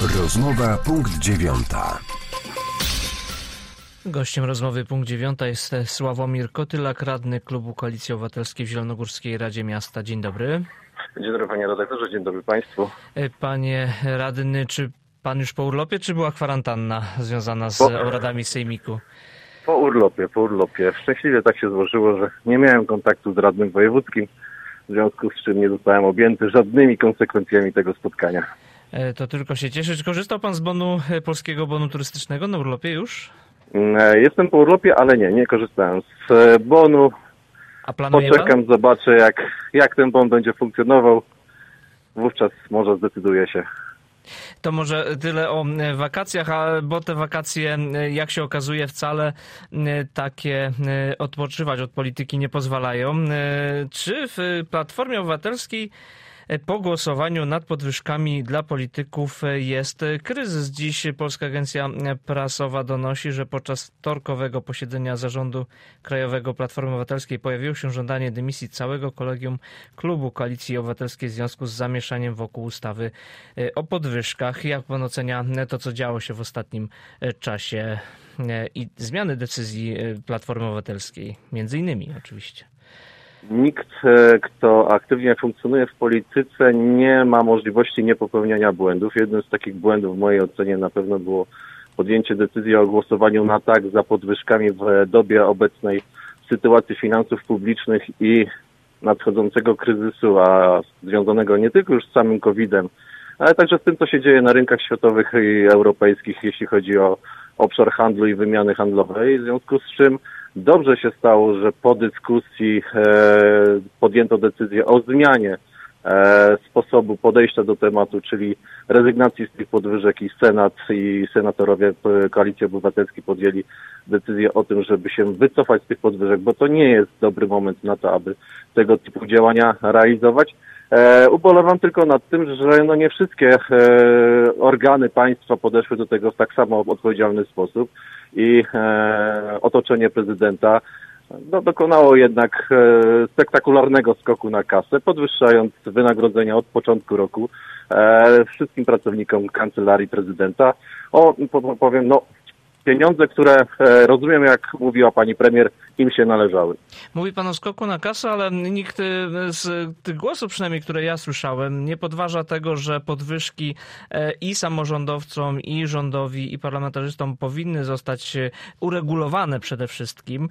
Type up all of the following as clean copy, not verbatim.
Rozmowa punkt 9. Gościem rozmowy punkt 9 jest Sławomir Kotylak, radny Klubu Koalicji Obywatelskiej w Zielonogórskiej Radzie Miasta. Dzień dobry. Dzień dobry panie redaktorze, dzień dobry państwu. Panie radny, czy pan już po urlopie, czy była kwarantanna związana z obradami sejmiku? Po urlopie. Szczęśliwie tak się złożyło, że nie miałem kontaktu z radnym wojewódzkim, w związku z czym nie zostałem objęty żadnymi konsekwencjami tego spotkania. To tylko się cieszę. Czy korzystał pan z polskiego bonu turystycznego na urlopie już? Jestem po urlopie, ale nie korzystałem z bonu. A planuje Poczekam, pan? zobaczę jak ten bon będzie funkcjonował. Wówczas może zdecyduję się. To może tyle o wakacjach, bo te wakacje, jak się okazuje, wcale takie odpoczywać od polityki nie pozwalają. Czy w Platformie Obywatelskiej po głosowaniu nad podwyżkami dla polityków jest kryzys? Dziś Polska Agencja Prasowa donosi, że podczas wtorkowego posiedzenia Zarządu Krajowego Platformy Obywatelskiej pojawiło się żądanie dymisji całego kolegium Klubu Koalicji Obywatelskiej w związku z zamieszaniem wokół ustawy o podwyżkach. Jak pan ocenia to, co działo się w ostatnim czasie i zmiany decyzji Platformy Obywatelskiej? Między innymi oczywiście. Nikt, kto aktywnie funkcjonuje w polityce, nie ma możliwości niepopełniania błędów. Jednym z takich błędów w mojej ocenie na pewno było podjęcie decyzji o głosowaniu na tak za podwyżkami w dobie obecnej sytuacji finansów publicznych i nadchodzącego kryzysu, a związanego nie tylko już z samym COVID-em, ale także z tym, co się dzieje na rynkach światowych i europejskich, jeśli chodzi o obszar handlu i wymiany handlowej. W związku z czym dobrze się stało, że po dyskusji podjęto decyzję o zmianie sposobu podejścia do tematu, czyli rezygnacji z tych podwyżek, i Senat i senatorowie Koalicji Obywatelskiej podjęli decyzję o tym, żeby się wycofać z tych podwyżek, bo to nie jest dobry moment na to, aby tego typu działania realizować. Ubolewam tylko nad tym, że nie wszystkie organy państwa podeszły do tego w tak samo odpowiedzialny sposób i otoczenie prezydenta dokonało jednak spektakularnego skoku na kasę, podwyższając wynagrodzenia od początku roku wszystkim pracownikom Kancelarii Prezydenta. Powiem, pieniądze, które rozumiem, jak mówiła pani premier, im się należały. Mówi pan o skoku na kasę, ale nikt z tych głosów, przynajmniej które ja słyszałem, nie podważa tego, że podwyżki i samorządowcom, i rządowi, i parlamentarzystom powinny zostać uregulowane przede wszystkim.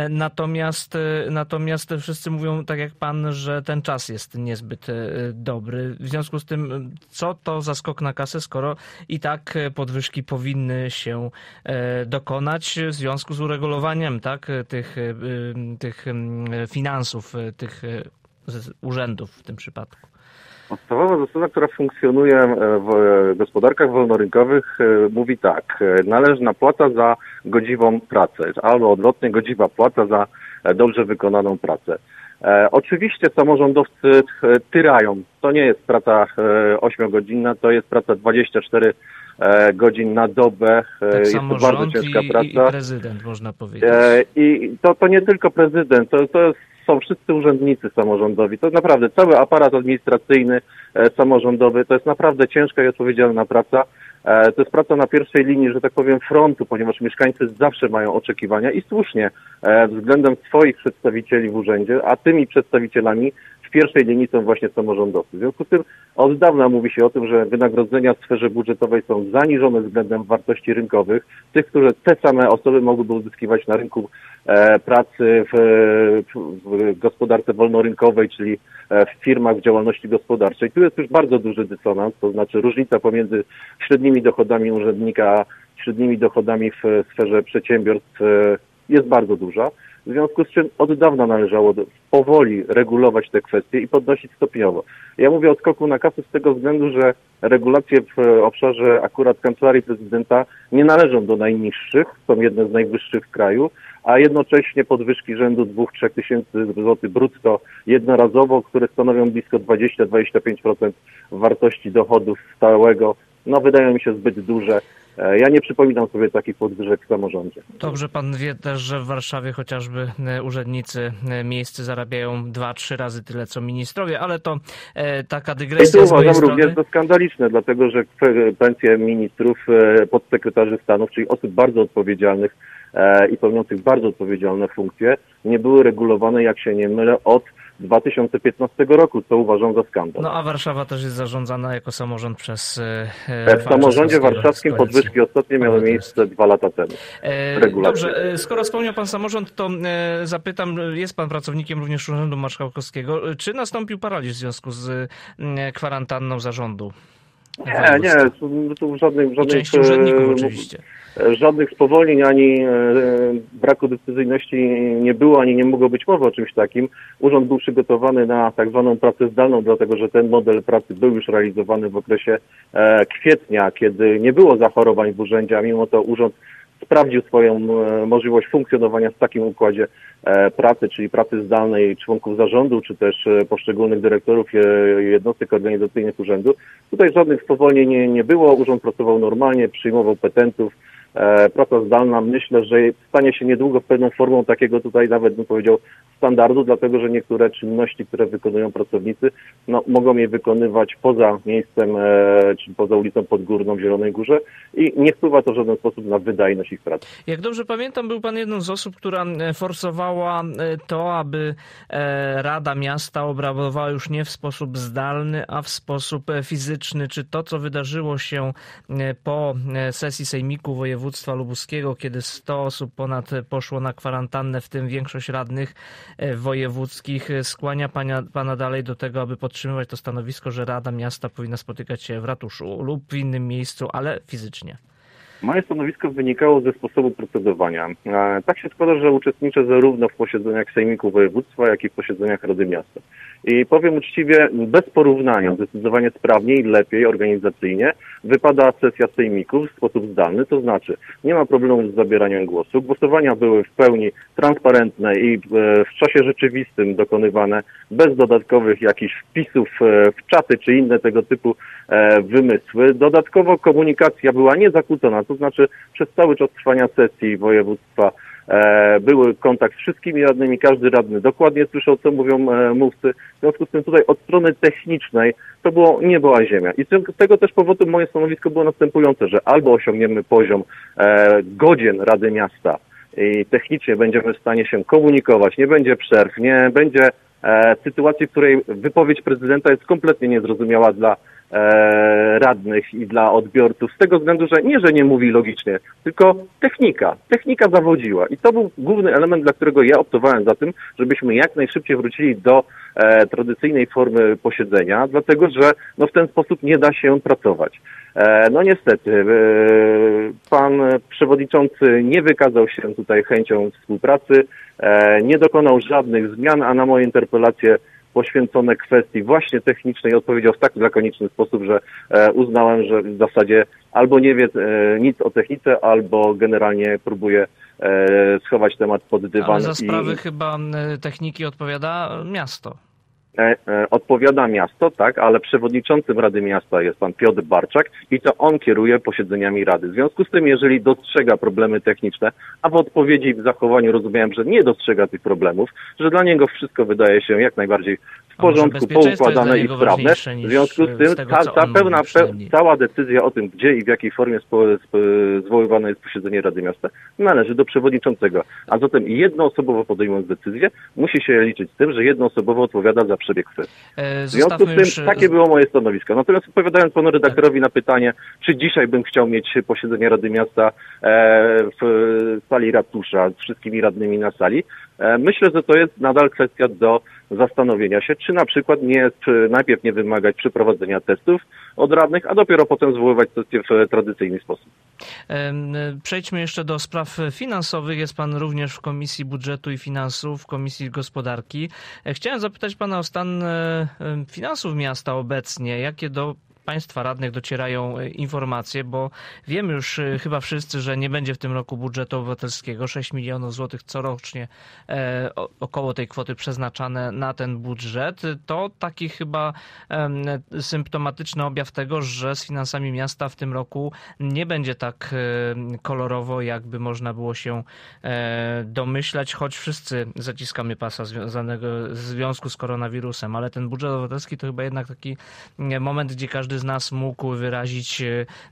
Natomiast wszyscy mówią, tak jak pan, że ten czas jest niezbyt dobry. W związku z tym, co to za skok na kasę, skoro i tak podwyżki powinny się dokonać w związku z uregulowaniem, tak, tych finansów, tych urzędów w tym przypadku. Podstawowa zasada, która funkcjonuje w gospodarkach wolnorynkowych, mówi tak: należna płata za godziwą pracę, albo odwrotnie, godziwa płata za dobrze wykonaną pracę. Oczywiście samorządowcy tyrają. To nie jest praca 8-godzinna, to jest praca 24 godzin na dobę. Tak, jest samo to bardzo rząd ciężka praca. I prezydent, można powiedzieć. I to nie tylko prezydent, to są wszyscy urzędnicy samorządowi. To naprawdę cały aparat administracyjny, samorządowy, to jest naprawdę ciężka i odpowiedzialna praca. To jest praca na pierwszej linii, że tak powiem, frontu, ponieważ mieszkańcy zawsze mają oczekiwania i słusznie względem swoich przedstawicieli w urzędzie, a tymi przedstawicielami w pierwszej linii są właśnie samorządowcy. W związku z tym od dawna mówi się o tym, że wynagrodzenia w sferze budżetowej są zaniżone względem wartości rynkowych, tych, które te same osoby mogłyby uzyskiwać na rynku pracy w gospodarce wolnorynkowej, czyli w firmach w działalności gospodarczej. Tu jest już bardzo duży dysonans, to znaczy różnica pomiędzy średnimi dochodami urzędnika a średnimi dochodami w sferze przedsiębiorstw jest bardzo duża. W związku z czym od dawna należało powoli regulować te kwestie i podnosić stopniowo. Ja mówię o skoku na kasę z tego względu, że regulacje w obszarze akurat Kancelarii Prezydenta nie należą do najniższych, są jedne z najwyższych w kraju, a jednocześnie podwyżki rzędu 2-3 tysięcy złotych brutto jednorazowo, które stanowią blisko 20-25% wartości dochodu stałego, wydają mi się zbyt duże Ja nie przypominam sobie takich podwyżek w samorządzie. Dobrze pan wie też, że w Warszawie chociażby urzędnicy miejscy zarabiają 2-3 razy tyle co ministrowie, ale to taka dygresja z mojej strony. Uważam również za skandaliczne, dlatego że pensje ministrów, podsekretarzy stanów, czyli osób bardzo odpowiedzialnych i pełniących bardzo odpowiedzialne funkcje, nie były regulowane, jak się nie mylę, od 2015 roku, co uważam za skandal. No a Warszawa też jest zarządzana jako samorząd przez... W samorządzie warszawskim podwyżki ostatnie miały miejsce 2 lata temu. Dobrze, skoro wspomniał pan samorząd, to zapytam, jest pan pracownikiem również Urzędu Marszałkowskiego, czy nastąpił paraliż w związku z kwarantanną zarządu? Nie, tu żadnych części urzędników oczywiście. Żadnych spowolnień ani braku decyzyjności nie było, ani nie mogło być mowy o czymś takim. Urząd był przygotowany na tak zwaną pracę zdalną, dlatego że ten model pracy był już realizowany w okresie kwietnia, kiedy nie było zachorowań w urzędzie, a mimo to urząd sprawdził swoją możliwość funkcjonowania w takim układzie pracy, czyli pracy zdalnej członków zarządu, czy też poszczególnych dyrektorów jednostek organizacyjnych urzędu. Tutaj żadnych spowolnień nie było, urząd pracował normalnie, przyjmował petentów. Praca zdalna, myślę, że stanie się niedługo pewną formą takiego tutaj nawet bym powiedział standardu, dlatego że niektóre czynności, które wykonują pracownicy, mogą je wykonywać poza miejscem, czy poza ulicą Podgórną w Zielonej Górze i nie wpływa to w żaden sposób na wydajność ich pracy. Jak dobrze pamiętam, był pan jedną z osób, która forsowała to, aby Rada Miasta obradowała już nie w sposób zdalny, a w sposób fizyczny. Czy to, co wydarzyło się po sesji Sejmiku Województwa Lubuskiego, kiedy 100 osób ponad poszło na kwarantannę, w tym większość radnych wojewódzkich, skłania pana dalej do tego, aby podtrzymywać to stanowisko, że Rada Miasta powinna spotykać się w ratuszu lub w innym miejscu, ale fizycznie? Moje stanowisko wynikało ze sposobu procedowania. Tak się składa, że uczestniczę zarówno w posiedzeniach Sejmiku Województwa, jak i w posiedzeniach Rady Miasta. I powiem uczciwie, bez porównania, zdecydowanie sprawniej i lepiej organizacyjnie wypada sesja Sejmików w sposób zdalny, to znaczy nie ma problemu z zabieraniem głosu. Głosowania były w pełni transparentne i w czasie rzeczywistym dokonywane bez dodatkowych jakichś wpisów w czaty czy inne tego typu wymysły. Dodatkowo komunikacja była niezakłócona, to znaczy przez cały czas trwania sesji województwa były kontakt z wszystkimi radnymi, każdy radny dokładnie słyszał, co mówią mówcy. W związku z tym tutaj od strony technicznej to było niebo a ziemia. I z tego też powodu moje stanowisko było następujące, że albo osiągniemy poziom godzien Rady Miasta i technicznie będziemy w stanie się komunikować, nie będzie przerw, nie będzie sytuacji, w której wypowiedź prezydenta jest kompletnie niezrozumiała dla radnych i dla odbiorców z tego względu, że nie mówi logicznie, tylko technika zawodziła i to był główny element, dla którego ja optowałem za tym, żebyśmy jak najszybciej wrócili do tradycyjnej formy posiedzenia, dlatego że w ten sposób nie da się pracować. Niestety, pan przewodniczący nie wykazał się tutaj chęcią współpracy, nie dokonał żadnych zmian, a na moje interpelacje poświęcone kwestii właśnie technicznej odpowiedział w tak lakoniczny sposób, że uznałem, że w zasadzie albo nie wie nic o technice, albo generalnie próbuje schować temat pod dywan. Ale za sprawy chyba techniki odpowiada miasto. Odpowiada miasto, tak, ale przewodniczącym Rady Miasta jest pan Piotr Barczak i to on kieruje posiedzeniami Rady. W związku z tym, jeżeli dostrzega problemy techniczne, a w odpowiedzi i w zachowaniu rozumiałem, że nie dostrzega tych problemów, że dla niego wszystko wydaje się jak najbardziej w porządku, poukładane i sprawne. W związku z tym cała decyzja o tym, gdzie i w jakiej formie zwoływane jest posiedzenie Rady Miasta, należy do przewodniczącego. A zatem jednoosobowo podejmując decyzję, musi się liczyć z tym, że jednoosobowo odpowiada za przebieg kwestii. W związku z tym takie było moje stanowisko. Natomiast odpowiadając panu redaktorowi na pytanie, czy dzisiaj bym chciał mieć posiedzenie Rady Miasta w sali ratusza z wszystkimi radnymi na sali, myślę, że to jest nadal kwestia do zastanowienia się, czy na przykład najpierw nie wymagać przeprowadzenia testów od radnych, a dopiero potem zwoływać sesję w tradycyjny sposób. Przejdźmy jeszcze do spraw finansowych. Jest pan również w Komisji Budżetu i Finansów, w Komisji Gospodarki. Chciałem zapytać pana o stan finansów miasta obecnie. Jakie do Państwa radnych docierają informacje, bo wiemy już chyba wszyscy, że nie będzie w tym roku budżetu obywatelskiego. 6 milionów złotych corocznie około tej kwoty przeznaczane na ten budżet. To taki chyba symptomatyczny objaw tego, że z finansami miasta w tym roku nie będzie tak kolorowo, jakby można było się domyślać, choć wszyscy zaciskamy pasa związanego w związku z koronawirusem, ale ten budżet obywatelski to chyba jednak taki moment, gdzie każdy z nas mógł wyrazić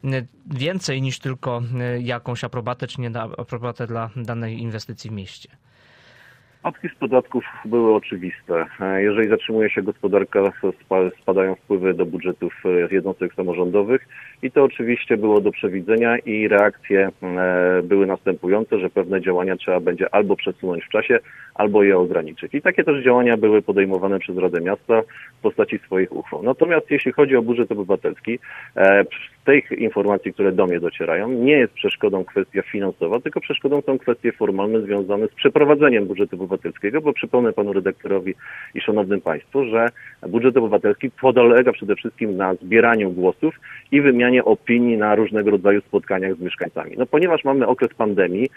więcej niż tylko jakąś aprobatę, czy nie aprobatę dla danej inwestycji w mieście. Odpis podatków były oczywiste. Jeżeli zatrzymuje się gospodarka, spadają wpływy do budżetów jednostek samorządowych i to oczywiście było do przewidzenia i reakcje były następujące, że pewne działania trzeba będzie albo przesunąć w czasie, albo je ograniczyć. I takie też działania były podejmowane przez Radę Miasta w postaci swoich uchwał. Natomiast jeśli chodzi o budżet obywatelski, z tych informacji, które do mnie docierają, nie jest przeszkodą kwestia finansowa, tylko przeszkodą są kwestie formalne związane z przeprowadzeniem budżetu obywatelskiego, bo przypomnę panu redaktorowi i szanownym państwu, że budżet obywatelski polega przede wszystkim na zbieraniu głosów i wymianie opinii na różnego rodzaju spotkaniach z mieszkańcami. No ponieważ mamy okres pandemii,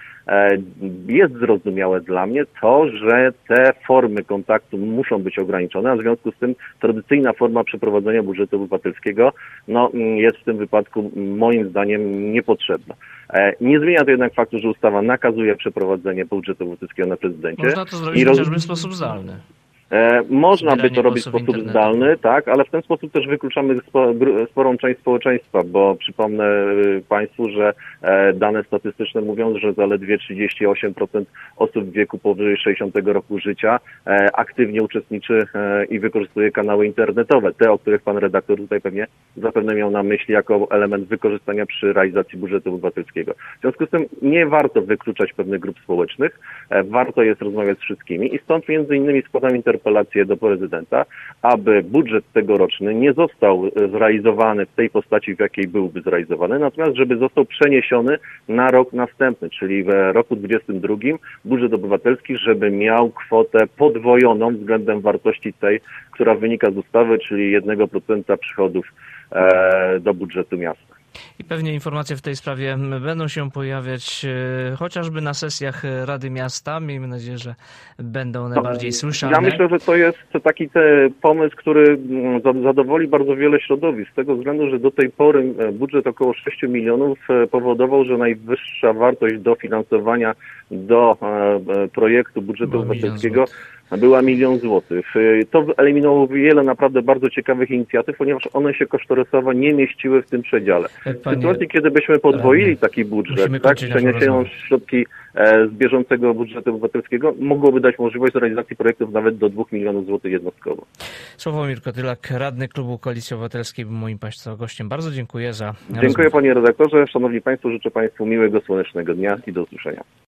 jest zrozumiałe dla mnie to, że te formy kontaktu muszą być ograniczone, a w związku z tym tradycyjna forma przeprowadzenia budżetu obywatelskiego jest w tym wypadku moim zdaniem niepotrzebna. Nie zmienia to jednak faktu, że ustawa nakazuje przeprowadzenie budżetu obywatelskiego na prezydencie. Można to zrobić chociażby w sposób zdalny. Można by to robić w sposób zdalny, tak, ale w ten sposób też wykluczamy sporą część społeczeństwa, bo przypomnę państwu, że dane statystyczne mówią, że zaledwie 38% osób w wieku powyżej 60 roku życia aktywnie uczestniczy i wykorzystuje kanały internetowe, te, o których pan redaktor tutaj zapewne miał na myśli jako element wykorzystania przy realizacji budżetu obywatelskiego. W związku z tym nie warto wykluczać pewnych grup społecznych, warto jest rozmawiać z wszystkimi i stąd między innymi składam interpelację do prezydenta, aby budżet tegoroczny nie został zrealizowany w tej postaci, w jakiej byłby zrealizowany, natomiast żeby został przeniesiony na rok następny, czyli w roku 2022 budżet obywatelski, żeby miał kwotę podwojoną względem wartości tej, która wynika z ustawy, czyli 1% przychodów do budżetu miasta. I pewnie informacje w tej sprawie będą się pojawiać chociażby na sesjach Rady Miasta. Miejmy nadzieję, że będą najbardziej słyszane. Ja myślę, że to jest taki pomysł, który zadowoli bardzo wiele środowisk, z tego względu, że do tej pory budżet około 6 milionów powodował, że najwyższa wartość dofinansowania do projektu budżetu obywatelskiego była 1 000 000 złotych. To eliminowało wiele naprawdę bardzo ciekawych inicjatyw, ponieważ one się kosztorysowo nie mieściły w tym przedziale. W sytuacji, kiedy byśmy podwoili taki budżet, tak, przeniesiemy środki z bieżącego budżetu obywatelskiego, mogłoby dać możliwość realizacji projektów nawet do 2 milionów złotych jednostkowo. Sławomir Kotylak, radny klubu Koalicji Obywatelskiej, był moim państwa gościem. Bardzo dziękuję za rozmowę. Dziękuję panie redaktorze. Szanowni państwo, życzę państwu miłego, słonecznego dnia i do usłyszenia.